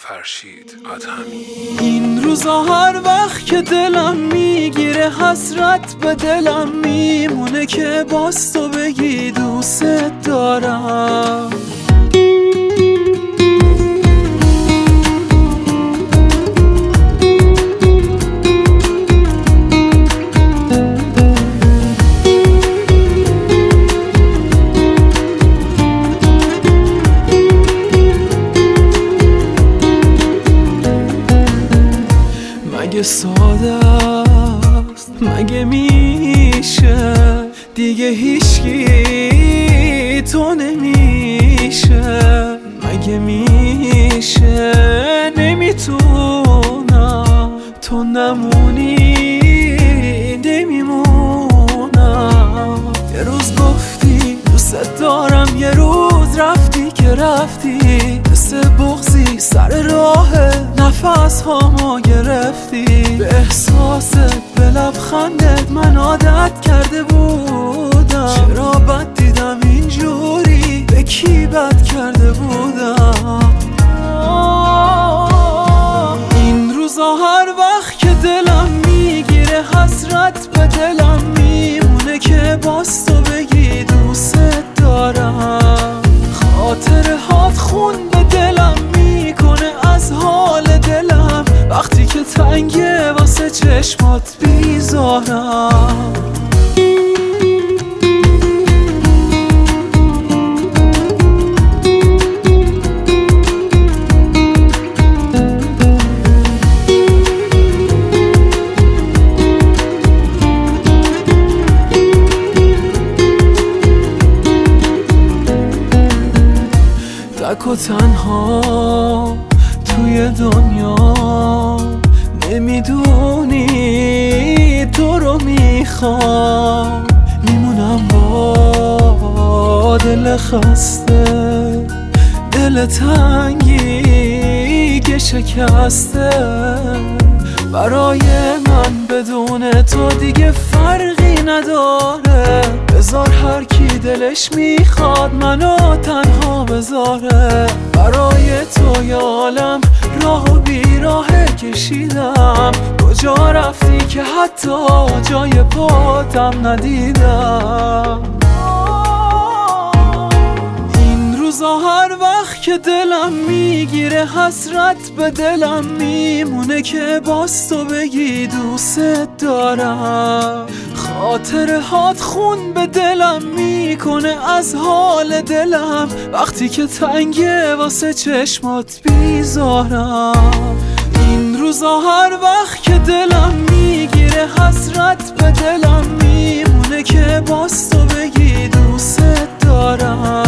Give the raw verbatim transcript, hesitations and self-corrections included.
فرشید ادهمی. این روزا هر وقت که دلم میگیره حسرت به دلم میمونه که باز تو بگی دوست دارم. مگه ساده است، مگه میشه دیگه هیچکی تو نمیشه؟ مگه میشه نمیتونم تو نمونی نمیمونم. یه روز گفتی دوست دارم، یه روز رفتی که رفتی مثل بغضی سر راه نفس هامو گرفتی. به احساست به لبخندت من عادت کرده بودم، چرا بد دیدم اینجوری، به کی بد کرده بودم. این روزا هر وقت که دلم میگیره حسرت به دلم میمونه که باز تو بگی دوست دارم. خاطر هات خون به دلم میکنه از حال دلم، وقتی که تنگه واسه چشمات بیزارم. تک و تنها توی دنیا نمیدونی تو رو میخوام. میمونم با دل خسته، دل تنگی که شکسته. برای من بدون تو دیگه فرقی نداره، بذار هر کی دلش میخواد منو تنها بذاره. برای تو یه عالم راه و بیراه کشیدم، کجا رفتی که حتی جای پاتم ندیدم. این روزا هر وقت که دلم میگیره حسرت به دلم میمونه که باز تو بگی دوست دارم. خاطر هات خون به دلم میکنه از حال دلم، وقتی که تنگه واسه چشمات بیزارم. این روزا هر وقت که دلم میگیره حسرت به دلم میمونه که باز تو بگی دوست دارم.